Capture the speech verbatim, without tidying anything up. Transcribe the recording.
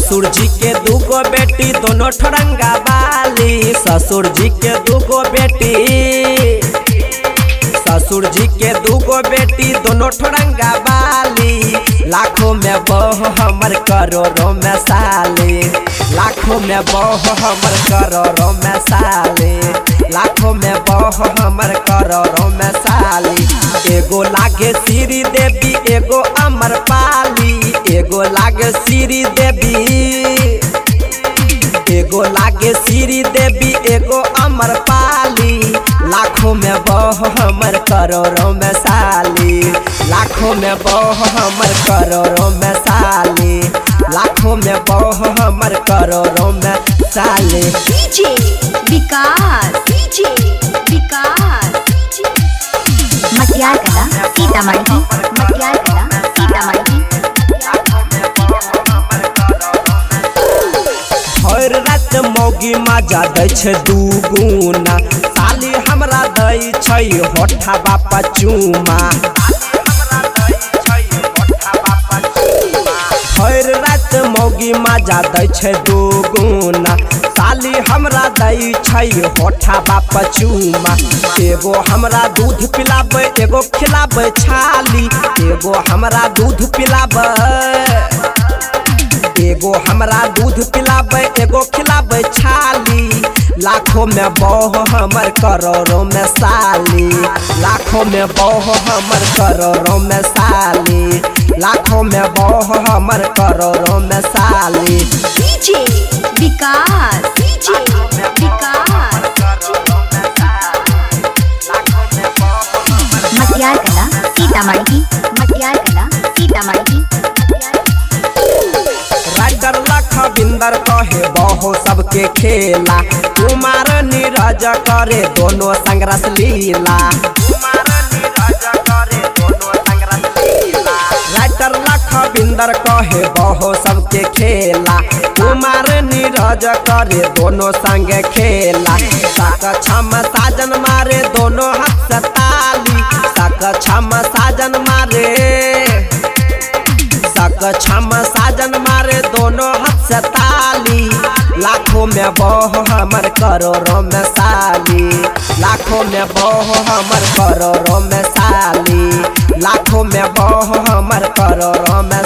ससुर जी के दूगो बेटी दोनों ठरंगा वाली। ससुर जी के दूगो बेटी ससुर जी के दूगो बेटी दोनों ठरंगा वाली। लाखों में बहू हमर करोड़ों में साली। लाखों में बहू हमर करोड़ों में साली। लाखों में बहू हमर करोड़ों में साली। एगो लागे श्री देवी एगो अमर पाली। एगो लागे श्री देवी एगो लागे श्री देवी एगो अमर पाली। लाखों में बहू हमर करोड़ों में साली। लाखों में बहू हमर करोड़ों में साली। लाखों में बहू हमर करोड़ों में साली। डीजे विकास डीजे विकास मटियार कला सीतामढ़ी मटियार कला सीतामढ़ी। हर रात मौगी मजा दै छै दुगुना। साली हमरा दै छै होठा बापा चूमा। हर रात मौगी मजा दै छै दुगुना। साली हमरा दै छै होठा बापा चूमा। एगो हमरा दूध पिलाबै एगो खिलाबै छाली। एगो हमरा दूध पिलाबै एगो हमरा दूध पिलाबै एगो खिलाबै छाली। लाखों में बहू हमर करोड़ों में साली। लाखों में बहू हमर करोड़ों में साली। लाखों में बहू हमर करोड़ों में साली। डीजे विकास डीजे विकास मटियार कला सीतामढ़ी मटियार कला सीतामढ़ी। राइटर लखविंदर कहे बहो सबके खेला। कुमार नीरज करे दोनों संगरस लीला। राइटर लखविंदर कहे बहो सबके खेला। कुमार नीरज करे दोनों संग खेला। सक छम साजन मारे दोनों हाथ से ताली। सक छम साजन मारे सक छम साजन मारे दोनों हाथ से ताली। लाखों में बहू हमर करोड़ों में साली। लाखों में बहू हमर करोड़ों में साली। लाखों में बहू हमर करोड़ों में